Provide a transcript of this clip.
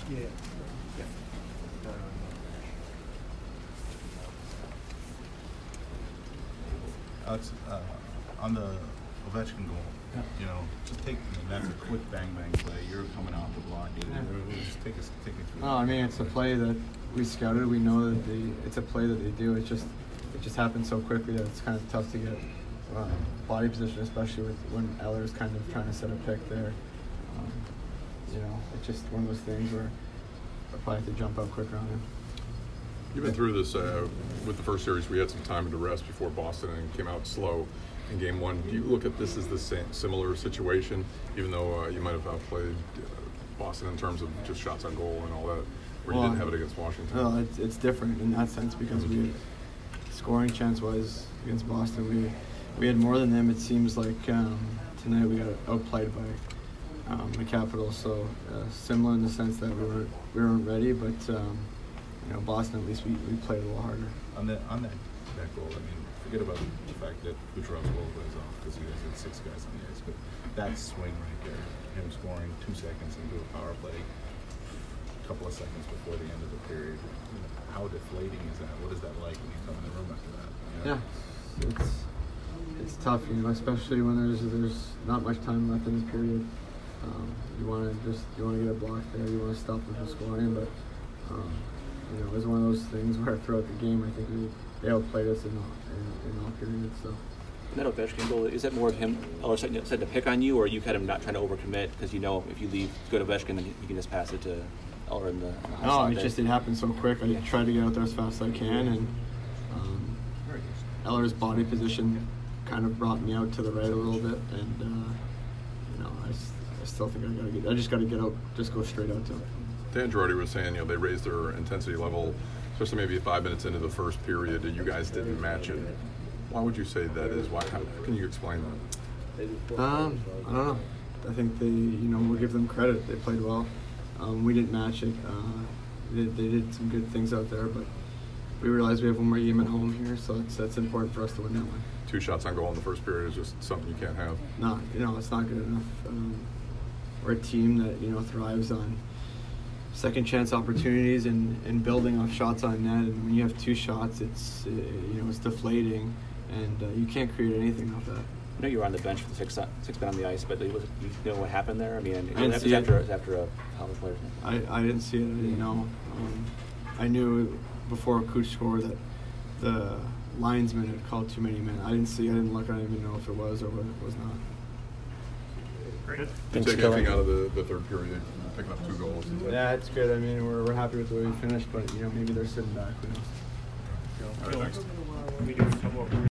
Yeah. Alex, on the Ovechkin goal, you know, just that's a quick bang play. You're coming off the block. Just take me through. Oh, I mean, it's a play that we scouted. We know that it's a play that they do. It just happens so quickly that it's kind of tough to get body position, especially with when Eller's kind of trying to set a pick there. You know, it's just one of those things where I probably have to jump out quicker on him. You've been through this with the first series. We had some time to rest before Boston and came out slow in Game 1. Do you look at this as the similar situation, even though you might have outplayed Boston in terms of just shots on goal and all that, where you didn't have it against Washington? Well, it's different in that sense because we, scoring chance-wise against Boston, we had more than them. It seems like tonight we got outplayed by the Capitals. So similar in the sense that we weren't ready, but you know, Boston, at least we played a little harder. On that goal, I mean, forget about the fact that Kucherov's goal goes off because you guys had 6 guys on the ice, but that swing right there, him scoring 2 seconds into a power play, a couple of seconds before the end of the period, you know, how deflating is that? What is that like when you come in the room after that? You know? Yeah, it's tough, you know, especially when there's not much time left in the period. You want to get a block there, you want to stop them from scoring, but you know, it was one of those things where throughout the game, I think they outplayed us in all periods. So. That Ovechkin goal, is that more of him setting to pick on you, or are you kind of not trying to overcommit because you know if you leave good Ovechkin, then you can just pass it to Eller in the No, it happened so quick. I tried to get out there as fast as I can, and Eller's body position kind of brought me out to the right a little bit, and you know, I still think I just got to get out, just go straight out to him. Dan Girardi was saying, you know, they raised their intensity level, especially maybe 5 minutes into the first period, and you guys didn't match it. Why would you say that is? How can you explain that? I don't know. I think we'll give them credit. They played well. We didn't match it. They did some good things out there, but we realized we have one more game at home here, so that's important for us to win that one. 2 shots on goal in the first period is just something you can't have. No, you know, it's not good enough. We're a team that, you know, thrives on second chance opportunities and building off shots on net. And when you have 2 shots, it's deflating, and you can't create anything off that. I know you were on the bench for the six men on the ice, but you know what happened there? I mean, it was after a power play. I didn't see it. I didn't know. I knew before Cooch scored that the linesman had called too many men. I didn't see. I didn't look. I didn't even know if it was or what it was not. Did you take anything out of the third period, picking up 2 goals? Yeah, it's good. I mean, we're happy with the way we finished, but you know, maybe they're sitting back. Who knows? All right, thanks.